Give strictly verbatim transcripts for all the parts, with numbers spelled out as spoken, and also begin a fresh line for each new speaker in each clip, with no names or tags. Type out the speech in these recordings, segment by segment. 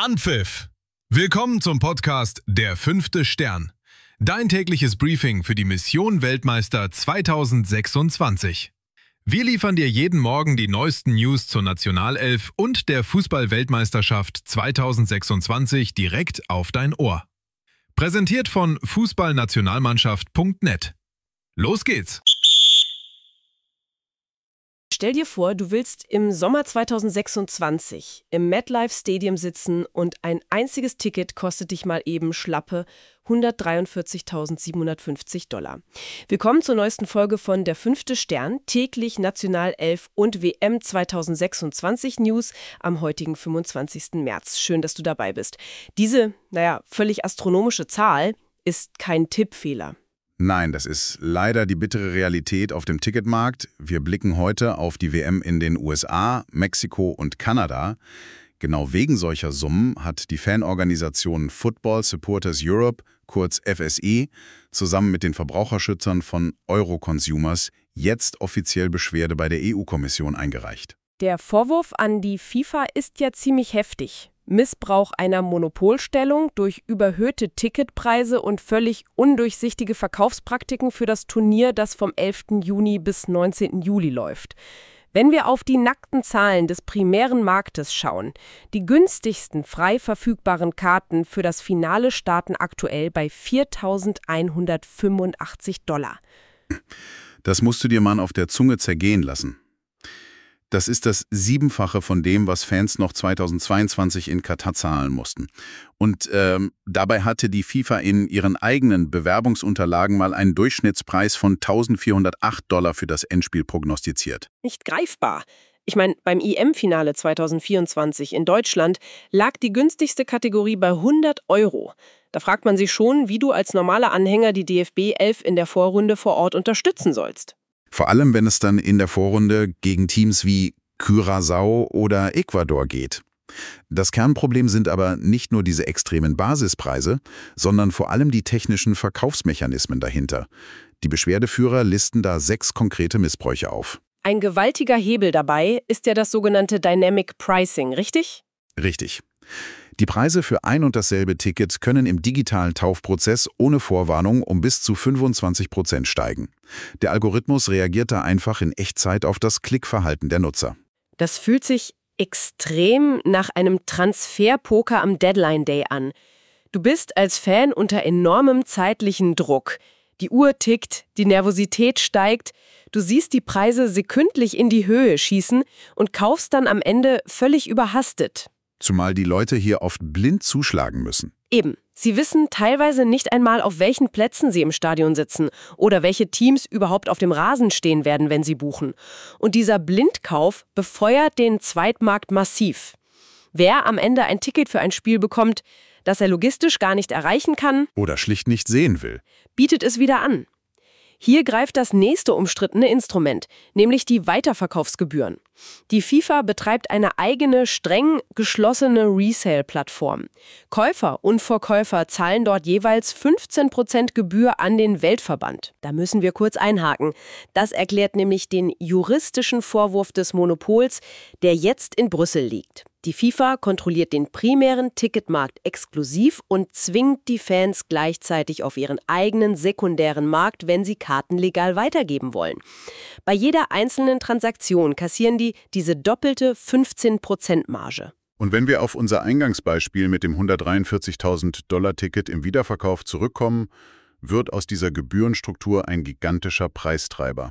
Anpfiff! Willkommen zum Podcast Der fünfte Stern. Dein tägliches Briefing für die Mission Weltmeister zweitausendsechsundzwanzig. Wir liefern dir jeden Morgen die neuesten News zur Nationalelf und der Fußball-Weltmeisterschaft zweitausendsechsundzwanzig direkt auf dein Ohr. Präsentiert von fußballnationalmannschaft punkt net. Los geht's!
Stell dir vor, du willst im Sommer zweitausendsechsundzwanzig im MetLife Stadium sitzen und ein einziges Ticket kostet dich mal eben schlappe hundertdreiundvierzigtausendsiebenhundertfünfzig Dollar. Willkommen zur neuesten Folge von Der fünfte Stern, täglich Nationalelf und W M zweitausendsechsundzwanzig News am heutigen fünfundzwanzigsten März. Schön, dass du dabei bist. Diese, naja, völlig astronomische Zahl ist kein Tippfehler.
Nein, das ist leider die bittere Realität auf dem Ticketmarkt. Wir blicken heute auf die W M in den U S A, Mexiko und Kanada. Genau wegen solcher Summen hat die Fanorganisation Football Supporters Europe, kurz F S I, zusammen mit den Verbraucherschützern von Euroconsumers jetzt offiziell Beschwerde bei der E U-Kommission eingereicht.
Der Vorwurf an die FIFA ist ja ziemlich heftig. Missbrauch einer Monopolstellung durch überhöhte Ticketpreise und völlig undurchsichtige Verkaufspraktiken für das Turnier, das vom elften Juni bis neunzehnten Juli läuft. Wenn wir auf die nackten Zahlen des primären Marktes schauen, die günstigsten frei verfügbaren Karten für das Finale starten aktuell bei viertausendeinhundertfünfundachtzig Dollar.
Das musst du dir mal auf der Zunge zergehen lassen. Das ist das Siebenfache von dem, was Fans noch zweitausendzweiundzwanzig in Katar zahlen mussten. Und ähm, dabei hatte die FIFA in ihren eigenen Bewerbungsunterlagen mal einen Durchschnittspreis von eintausendvierhundertacht Dollar für das Endspiel prognostiziert.
Nicht greifbar. Ich meine, beim I M-Finale zweitausendvierundzwanzig in Deutschland lag die günstigste Kategorie bei hundert Euro. Da fragt man sich schon, wie du als normaler Anhänger die D F B elf in der Vorrunde vor Ort unterstützen sollst.
Vor allem, wenn es dann in der Vorrunde gegen Teams wie Curaçao oder Ecuador geht. Das Kernproblem sind aber nicht nur diese extremen Basispreise, sondern vor allem die technischen Verkaufsmechanismen dahinter. Die Beschwerdeführer listen da sechs konkrete Missbräuche auf.
Ein gewaltiger Hebel dabei ist ja das sogenannte Dynamic Pricing, richtig?
Richtig. Die Preise für ein und dasselbe Ticket können im digitalen Taufprozess ohne Vorwarnung um bis zu fünfundzwanzig Prozent steigen. Der Algorithmus reagiert da einfach in Echtzeit auf das Klickverhalten der Nutzer.
Das fühlt sich extrem nach einem Transferpoker am Deadline Day an. Du bist als Fan unter enormem zeitlichen Druck. Die Uhr tickt, die Nervosität steigt, du siehst die Preise sekündlich in die Höhe schießen und kaufst dann am Ende völlig überhastet.
Zumal die Leute hier oft blind zuschlagen müssen.
Eben. Sie wissen teilweise nicht einmal, auf welchen Plätzen sie im Stadion sitzen oder welche Teams überhaupt auf dem Rasen stehen werden, wenn sie buchen. Und dieser Blindkauf befeuert den Zweitmarkt massiv. Wer am Ende ein Ticket für ein Spiel bekommt, das er logistisch gar nicht erreichen kann
oder schlicht nicht sehen will,
bietet es wieder an. Hier greift das nächste umstrittene Instrument, nämlich die Weiterverkaufsgebühren. Die FIFA betreibt eine eigene, streng geschlossene Resale-Plattform. Käufer und Verkäufer zahlen dort jeweils fünfzehn Prozent Gebühr an den Weltverband. Da müssen wir kurz einhaken. Das erklärt nämlich den juristischen Vorwurf des Monopols, der jetzt in Brüssel liegt. Die FIFA kontrolliert den primären Ticketmarkt exklusiv und zwingt die Fans gleichzeitig auf ihren eigenen sekundären Markt, wenn sie Karten legal weitergeben wollen. Bei jeder einzelnen Transaktion kassieren die diese doppelte fünfzehn Prozent Marge.
Und wenn wir auf unser Eingangsbeispiel mit dem hundertdreiundvierzigtausend Dollar Ticket im Wiederverkauf zurückkommen, wird aus dieser Gebührenstruktur ein gigantischer Preistreiber.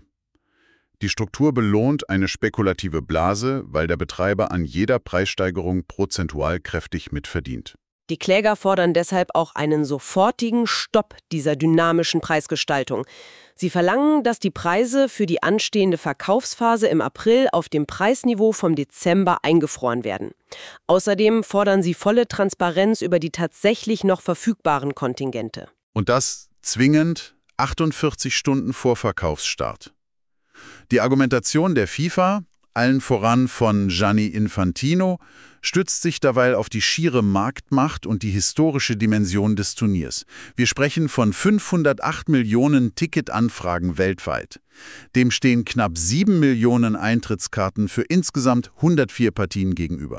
Die Struktur belohnt eine spekulative Blase, weil der Betreiber an jeder Preissteigerung prozentual kräftig mitverdient.
Die Kläger fordern deshalb auch einen sofortigen Stopp dieser dynamischen Preisgestaltung. Sie verlangen, dass die Preise für die anstehende Verkaufsphase im April auf dem Preisniveau vom Dezember eingefroren werden. Außerdem fordern sie volle Transparenz über die tatsächlich noch verfügbaren Kontingente.
Und das zwingend achtundvierzig Stunden vor Verkaufsstart. Die Argumentation der FIFA, allen voran von Gianni Infantino, stützt sich derweil auf die schiere Marktmacht und die historische Dimension des Turniers. Wir sprechen von fünfhundertacht Millionen Ticketanfragen weltweit. Dem stehen knapp sieben Millionen Eintrittskarten für insgesamt hundertvier Partien gegenüber.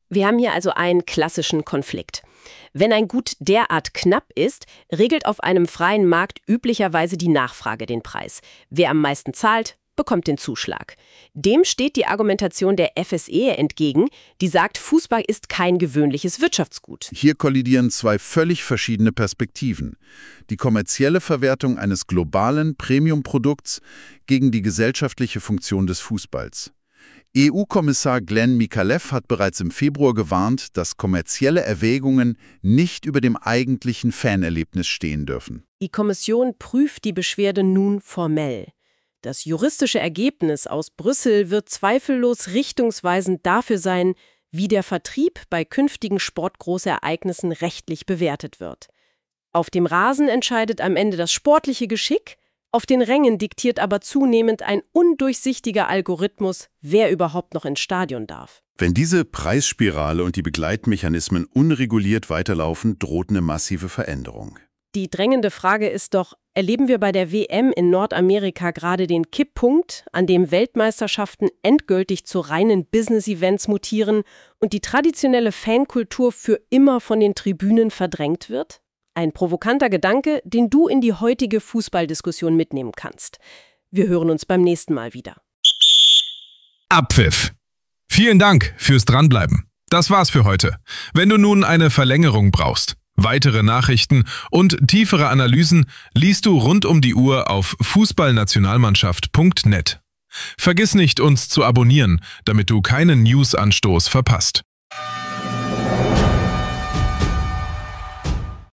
Wir haben hier also einen klassischen Konflikt. Wenn ein Gut derart knapp ist, regelt auf einem freien Markt üblicherweise die Nachfrage den Preis. Wer am meisten zahlt, bekommt den Zuschlag. Dem steht die Argumentation der F S E entgegen, die sagt, Fußball ist kein gewöhnliches Wirtschaftsgut.
Hier kollidieren zwei völlig verschiedene Perspektiven. Die kommerzielle Verwertung eines globalen Premium-Produkts gegen die gesellschaftliche Funktion des Fußballs. E U-Kommissar Glenn Mikalev hat bereits im Februar gewarnt, dass kommerzielle Erwägungen nicht über dem eigentlichen Fanerlebnis stehen dürfen.
Die Kommission prüft die Beschwerde nun formell. Das juristische Ergebnis aus Brüssel wird zweifellos richtungsweisend dafür sein, wie der Vertrieb bei künftigen Sportgroßereignissen rechtlich bewertet wird. Auf dem Rasen entscheidet am Ende das sportliche Geschick, auf den Rängen diktiert aber zunehmend ein undurchsichtiger Algorithmus, wer überhaupt noch ins Stadion darf.
Wenn diese Preisspirale und die Begleitmechanismen unreguliert weiterlaufen, droht eine massive Veränderung.
Die drängende Frage ist doch, erleben wir bei der W M in Nordamerika gerade den Kipppunkt, an dem Weltmeisterschaften endgültig zu reinen Business-Events mutieren und die traditionelle Fankultur für immer von den Tribünen verdrängt wird? Ein provokanter Gedanke, den du in die heutige Fußballdiskussion mitnehmen kannst. Wir hören uns beim nächsten Mal wieder.
Abpfiff. Vielen Dank fürs Dranbleiben. Das war's für heute. Wenn du nun eine Verlängerung brauchst, weitere Nachrichten und tiefere Analysen liest du rund um die Uhr auf fußballnationalmannschaft punkt net. Vergiss nicht, uns zu abonnieren, damit du keinen News-Anstoß verpasst.